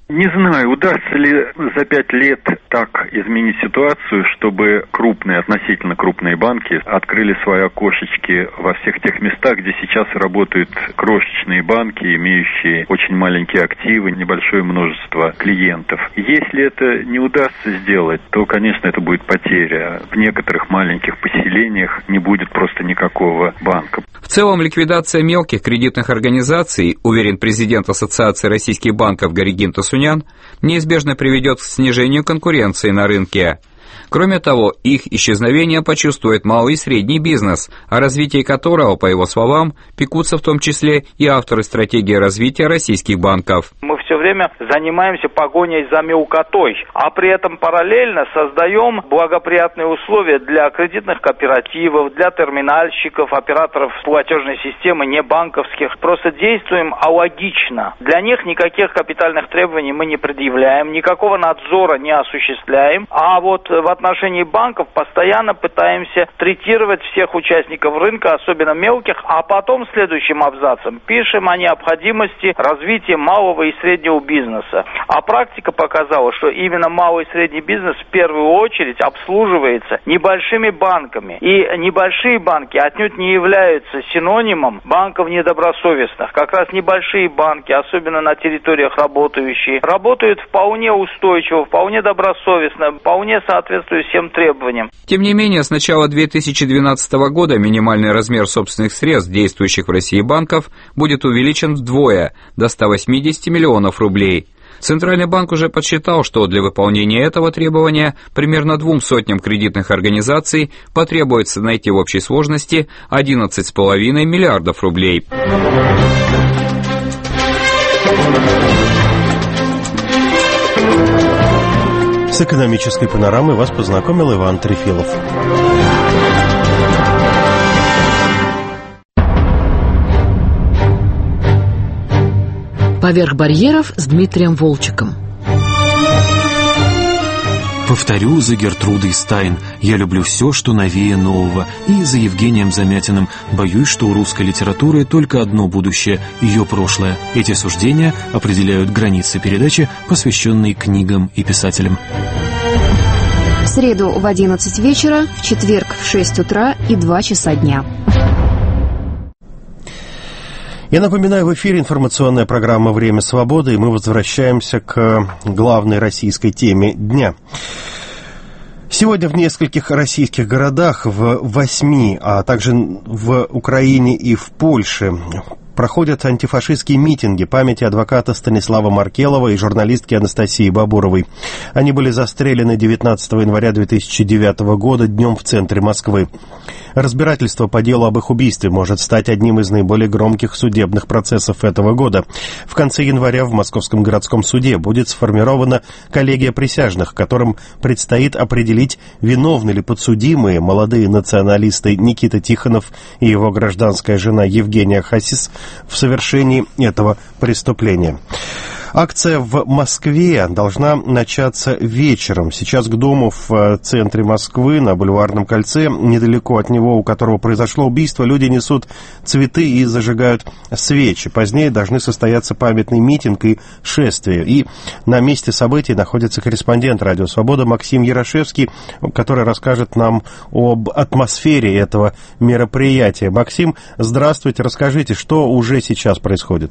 Не знаю, удастся ли за пять лет так изменить ситуацию, чтобы крупные, относительно крупные банки открыли свои окошечки во всех тех местах, где сейчас работают крошечные банки, имеющие очень маленькие активы, небольшое множество клиентов. Если это не удастся сделать, то, конечно, это будет потеря. В некоторых маленьких поселениях не будет просто никакого банка. В целом, ликвидация мелких кредитных организаций, уверен президент Ассоциации российских банков Горигин Тасунян, неизбежно приведет к снижению конкуренции на рынке. Кроме того, их исчезновение почувствует малый и средний бизнес, о развитии которого, по его словам, пекутся в том числе и авторы стратегии развития российских банков. Мы все время занимаемся погоней за мелкотой, а при этом параллельно создаем благоприятные условия для кредитных кооперативов, для терминальщиков, операторов платежной системы, не банковских. Просто действуем алогично. Для них никаких капитальных требований мы не предъявляем, никакого надзора не осуществляем, а вот в отношении банков постоянно пытаемся третировать всех участников рынка, особенно мелких, а потом следующим абзацем пишем о необходимости развития малого и среднего бизнеса. А практика показала, что именно малый и средний бизнес в первую очередь обслуживается небольшими банками. И небольшие банки отнюдь не являются синонимом банков недобросовестных. Как раз небольшие банки, особенно на территориях работающие, работают вполне устойчиво, вполне добросовестно, вполне соответствуя всем требованиям. Тем не менее, с начала две тысячи двенадцатого года минимальный размер собственных средств действующих в России банков будет увеличен вдвое, до ста восьмидесяти миллионов рублей. Центральный банк уже подсчитал, что для выполнения этого требования примерно двум сотням кредитных организаций потребуется найти в общей сложности одиннадцать с половиной миллиардов рублей. С экономической панорамой вас познакомил Иван Трефилов. «Поверх барьеров» с Дмитрием Волчеком. Повторю за Гертрудой Стайн: я люблю все, что новее нового. И за Евгением Замятиным: боюсь, что у русской литературы только одно будущее — ее прошлое. Эти суждения определяют границы передачи, посвященной книгам и писателям. В среду в одиннадцать вечера, в четверг в шесть утра и два часа дня. Я напоминаю, в эфире информационная программа «Время свободы», и мы возвращаемся к главной российской теме дня. Сегодня в нескольких российских городах, в восьми, а также в Украине и в Польше, проходят антифашистские митинги памяти адвоката Станислава Маркелова и журналистки Анастасии Бабуровой. Они были застрелены девятнадцатого января две тысячи девятого года днем в центре Москвы. Разбирательство по делу об их убийстве может стать одним из наиболее громких судебных процессов этого года. В конце января в Московском городском суде будет сформирована коллегия присяжных, которым предстоит определить, виновны ли подсудимые молодые националисты Никита Тихонов и его гражданская жена Евгения Хасис в совершении этого преступления. Акция в Москве должна начаться вечером. Сейчас к дому в центре Москвы, на Бульварном кольце, недалеко от него, у которого произошло убийство, люди несут цветы и зажигают свечи. Позднее должны состояться памятный митинг и шествие. И на месте событий находится корреспондент «Радио Свобода» Максим Ярошевский, который расскажет нам об атмосфере этого мероприятия. Максим, здравствуйте, расскажите, что уже сейчас происходит?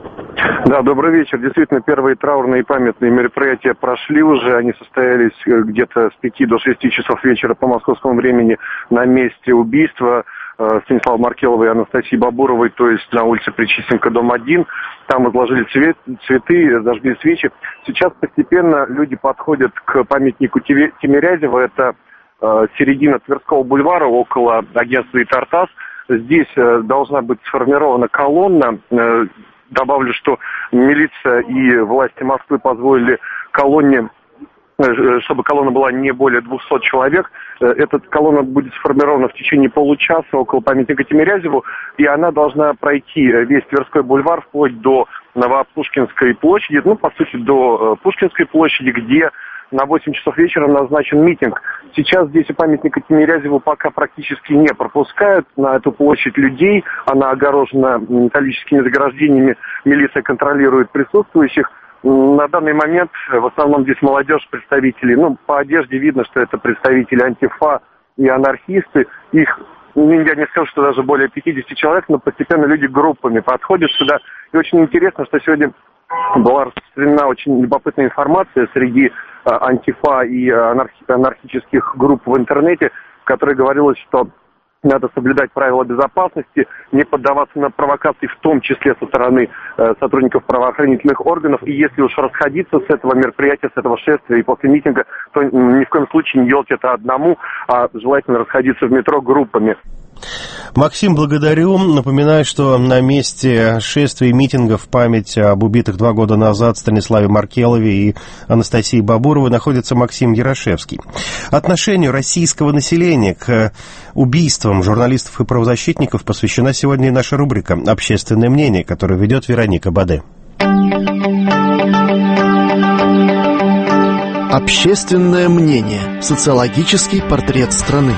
Да, добрый вечер. Действительно, первые траурные и памятные мероприятия прошли уже. Они состоялись где-то с пяти до шести часов вечера по московскому времени на месте убийства Станислава Маркелова и Анастасии Бабуровой, то есть на улице Причистенко, дом один. Там изложили цвет, цветы, зажгли свечи. Сейчас постепенно люди подходят к памятнику Тимирязева. Это э, середина Тверского бульвара, около агентства «Итартас». Здесь э, должна быть сформирована колонна. Э, Добавлю, что милиция и власти Москвы позволили колонне, чтобы колонна была не более двухсот человек. Эта колонна будет сформирована в течение получаса около памятника Тимирязеву, и она должна пройти весь Тверской бульвар вплоть до Новопушкинской площади, ну, по сути, до Пушкинской площади, где на восемь часов вечера назначен митинг. Сейчас здесь у памятника Тимирязеву пока практически не пропускают на эту площадь людей. Она огорожена металлическими заграждениями. Милиция контролирует присутствующих. На данный момент в основном здесь молодежь, представители, ну, по одежде видно, что это представители антифа и анархисты. Их, я не скажу, что даже более пятьдесят человек, но постепенно люди группами подходят сюда. И очень интересно, что сегодня была распространена очень любопытная информация среди а, антифа и анархи- анархических групп в интернете, в которой говорилось, что надо соблюдать правила безопасности, не поддаваться на провокации, в том числе со стороны э, сотрудников правоохранительных органов. И если уж расходиться с этого мероприятия, с этого шествия и после митинга, то ни в коем случае не делать это одному, а желательно расходиться в метро группами. Максим, благодарю. Напоминаю, что на месте шествия и митингов в память об убитых два года назад Станиславе Маркелове и Анастасии Бабуровой находится Максим Ярошевский. Отношению российского населения к убийствам журналистов и правозащитников посвящена сегодня и наша рубрика «Общественное мнение», которую ведет Вероника Баде. Общественное мнение. Социологический портрет страны.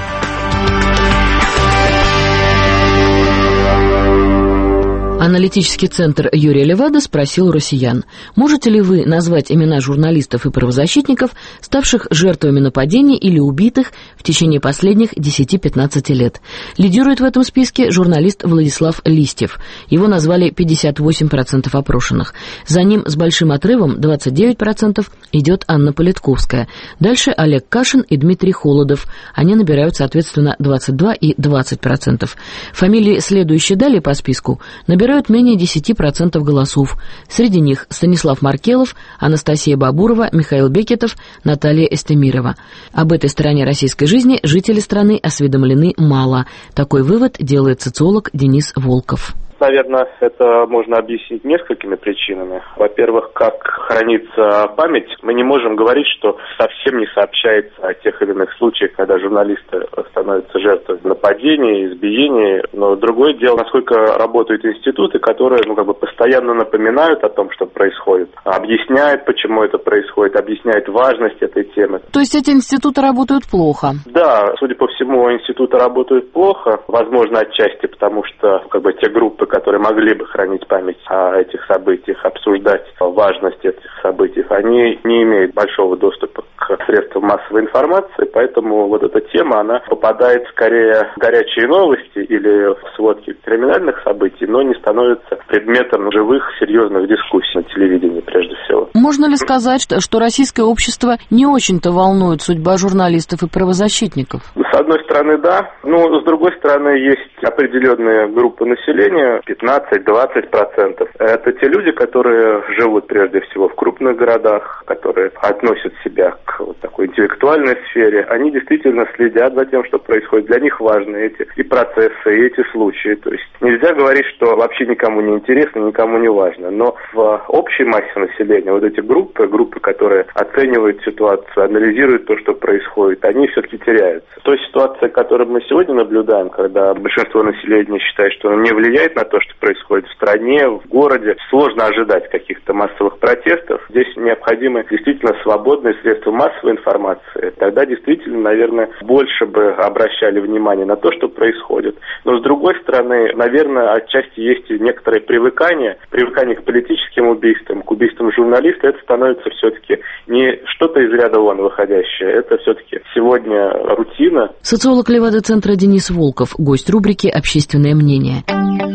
Аналитический центр Юрия Левада спросил у россиян: можете ли вы назвать имена журналистов и правозащитников, ставших жертвами нападений или убитых в течение последних десяти-пятнадцати лет? Лидирует в этом списке журналист Владислав Листьев. Его назвали пятьдесят восемь процентов опрошенных. За ним с большим отрывом двадцать девять процентов идет Анна Политковская. Дальше Олег Кашин и Дмитрий Холодов. Они набирают, соответственно, двадцать два и двадцать процентов. Фамилии, следующие далее по списку, набирают менее десяти процентов голосов. Среди них Станислав Маркелов, Анастасия Бабурова, Михаил Бекетов, Наталья Эстемирова. Об этой стороне российской жизни жители страны осведомлены мало. Такой вывод делает социолог Денис Волков. Наверное, это можно объяснить несколькими причинами. Во-первых, как хранится память, мы не можем говорить, что совсем не сообщается о тех или иных случаях, когда журналисты становятся жертвой нападений, избиений. Но другое дело, насколько работают институты, которые ну, как бы постоянно напоминают о том, что происходит, объясняют, почему это происходит, объясняют важность этой темы. То есть эти институты работают плохо? Да, судя по всему, институты работают плохо. Возможно, отчасти потому, что как бы те группы, которые могли бы хранить память о этих событиях, обсуждать важность этих событий, они не имеют большого доступа к средствам массовой информации, поэтому вот эта тема, она попадает скорее в горячие новости или в сводки криминальных событий, но не становится предметом живых, серьезных дискуссий на телевидении прежде всего. Можно ли сказать, что российское общество не очень-то волнует судьба журналистов и правозащитников? С одной стороны, да, но с другой стороны, есть определенные группы населения, пятнадцать-двадцать процентов. Это те люди, которые живут прежде всего в крупных городах, которые относят себя к вот такой интеллектуальной сфере. Они действительно следят за тем, что происходит. Для них важны эти и процессы, и эти случаи. То есть нельзя говорить, что вообще никому не интересно, никому не важно. Но в общей массе населения вот эти группы, группы, которые оценивают ситуацию, анализируют то, что происходит, они все-таки теряются. То ситуация, которую мы сегодня наблюдаем, когда большинство населения считает, что она не влияет на то, что происходит в стране, в городе, сложно ожидать каких-то массовых протестов. Здесь необходимы действительно свободные средства массовой информации. Тогда действительно, наверное, больше бы обращали внимание на то, что происходит. Но с другой стороны, наверное, отчасти есть и некоторое привыкание, привыкание к политическим убийствам, к убийствам журналистов. Это становится все-таки не что-то из ряда вон выходящее. Это все-таки сегодня рутина. Социолог Левада-центра Денис Волков, гость рубрики «Общественное мнение».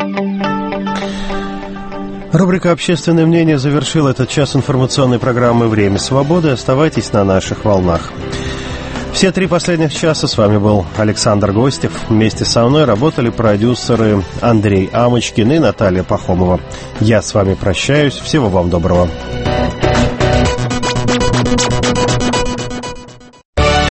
Рубрика «Общественное мнение» завершила этот час информационной программы «Время свободы». Оставайтесь на наших волнах. Все три последних часа с вами был Александр Гостев. Вместе со мной работали продюсеры Андрей Амочкин и Наталья Пахомова. Я с вами прощаюсь. Всего вам доброго.